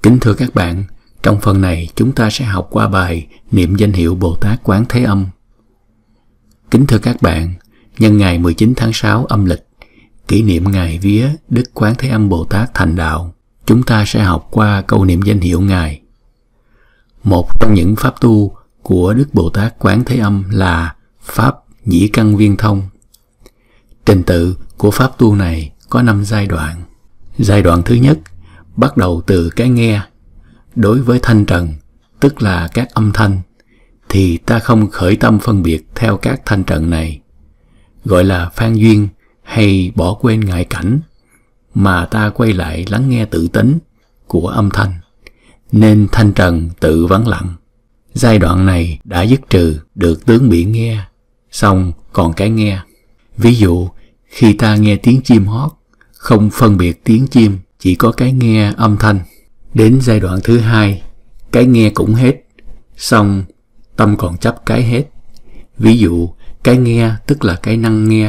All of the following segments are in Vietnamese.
Kính thưa các bạn, trong phần này chúng ta sẽ học qua bài niệm danh hiệu Bồ Tát Quán Thế Âm. Kính thưa các bạn, nhân ngày 19 tháng 6 âm lịch, kỷ niệm ngày vía Đức Quán Thế Âm Bồ Tát thành đạo, chúng ta sẽ học qua câu niệm danh hiệu Ngài. Một trong những pháp tu của Đức Bồ Tát Quán Thế Âm là Pháp Nhĩ Căn Viên Thông. Trình tự của pháp tu này có 5 giai đoạn. Giai đoạn thứ nhất bắt đầu từ cái nghe. Đối với thanh trần, tức là các âm thanh, thì ta không khởi tâm phân biệt theo các thanh trần này, gọi là phan duyên hay bỏ quên ngại cảnh, mà ta quay lại lắng nghe tự tính của âm thanh, nên thanh trần tự vắng lặng. Giai đoạn này đã dứt trừ được tướng bị nghe, xong còn cái nghe. Ví dụ, khi ta nghe tiếng chim hót, không phân biệt tiếng chim, chỉ có cái nghe âm thanh. Đến giai đoạn thứ hai, cái nghe cũng hết, xong tâm còn chấp cái hết. Ví dụ, cái nghe tức là cái năng nghe.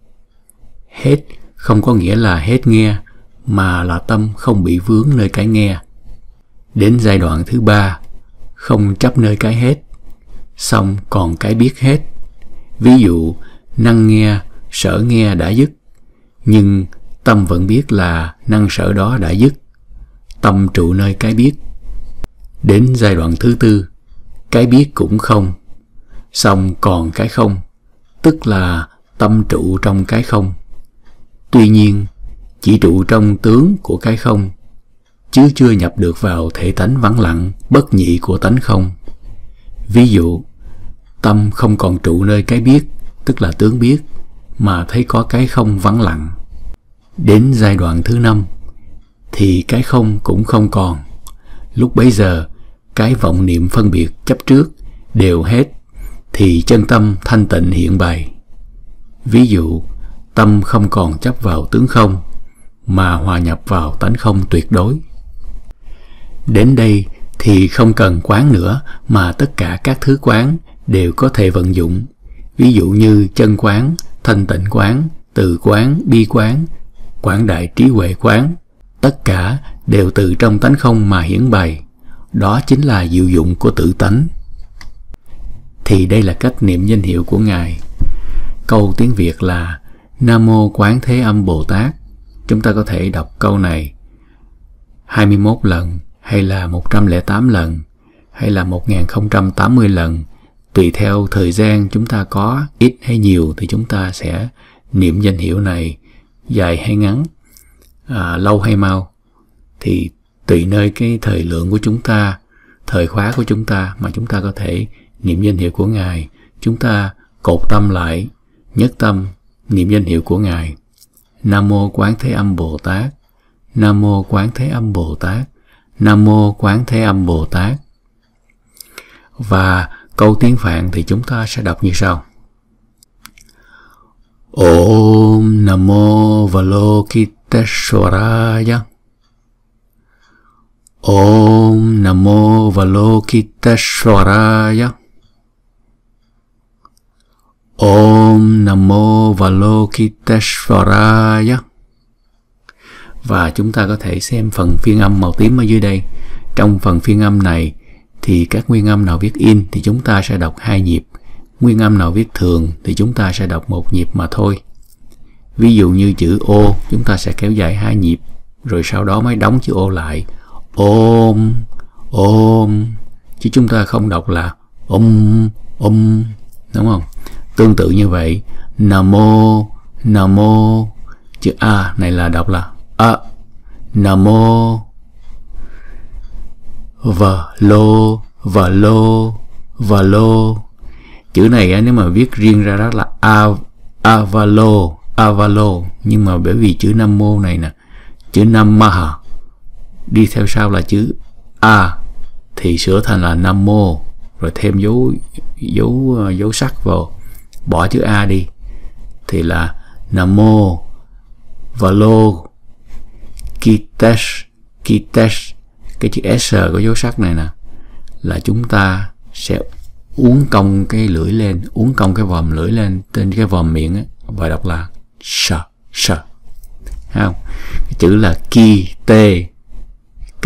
Hết không có nghĩa là hết nghe, mà là tâm không bị vướng nơi cái nghe. Đến giai đoạn thứ ba, không chấp nơi cái hết, xong còn cái biết hết. Ví dụ, năng nghe, sở nghe đã dứt, nhưng tâm vẫn biết là năng sở đó đã dứt. Tâm trụ nơi cái biết. Đến giai đoạn thứ tư, cái biết cũng không, xong còn cái không, tức là tâm trụ trong cái không. Tuy nhiên, chỉ trụ trong tướng của cái không, chứ chưa nhập được vào thể tánh vắng lặng, bất nhị của tánh không. Ví dụ, tâm không còn trụ nơi cái biết, tức là tướng biết, mà thấy có cái không vắng lặng. Đến giai đoạn thứ năm, thì cái không cũng không còn. Lúc bấy giờ, cái vọng niệm phân biệt chấp trước đều hết, thì chân tâm thanh tịnh hiện bày. Ví dụ, tâm không còn chấp vào tướng không, mà hòa nhập vào tánh không tuyệt đối. Đến đây thì không cần quán nữa, mà tất cả các thứ quán đều có thể vận dụng. Ví dụ như chân quán, thanh tịnh quán, từ quán, bi quán, quảng đại trí huệ quán, tất cả đều từ trong tánh không mà hiển bày. Đó chính là diệu dụng của tự tánh. Thì đây là cách niệm danh hiệu của Ngài. Câu tiếng Việt là Nam Mô Quán Thế Âm Bồ Tát. Chúng ta có thể đọc câu này 21 lần, hay là 108 lần, hay là 1080 lần. Tùy theo thời gian chúng ta có ít hay nhiều thì chúng ta sẽ niệm danh hiệu này dài hay ngắn, lâu hay mau, thì tùy nơi cái thời lượng của chúng ta, thời khóa của chúng ta mà chúng ta có thể niệm danh hiệu của Ngài. Chúng ta cột tâm lại, nhất tâm niệm danh hiệu của Ngài. Nam Mô Quán Thế Âm Bồ Tát, Nam Mô Quán Thế Âm Bồ Tát, Nam Mô Quán Thế Âm Bồ Tát. Và câu tiếng Phạn thì chúng ta sẽ đọc như sau. Om Namo Avalokiteshvaraya. Om Namo Avalokiteshvaraya. Om Namo Avalokiteshvaraya. Và chúng ta có thể xem phần phiên âm màu tím ở dưới đây. Trong phần phiên âm này thì các nguyên âm nào viết in thì chúng ta sẽ đọc 2 nhịp. Nguyên âm nào viết thường thì chúng ta sẽ đọc 1 nhịp mà thôi. Ví dụ như chữ ô, chúng ta sẽ kéo dài 2 nhịp, rồi sau đó mới đóng chữ ô lại. Ôm, ôm, chứ chúng ta không đọc là đúng không? Tương tự như vậy, Namo, Namo, chữ A này là đọc là A, Namo, Valo. Chữ này nếu mà viết riêng ra đó là Avalo, nhưng mà bởi vì chữ Nam Mô này nè, chữ Namaha đi theo sau là chữ A thì sửa thành là Nam Mô, rồi thêm dấu sắc vào, bỏ chữ A đi thì là Namo Valo Kitesh. Cái chữ S có dấu sắc này nè là chúng ta sẽ uốn cong cái lưỡi lên, uốn cong cái vòm lưỡi lên trên cái vòm miệng ấy, và đọc là sh. Cái chữ là ki, t,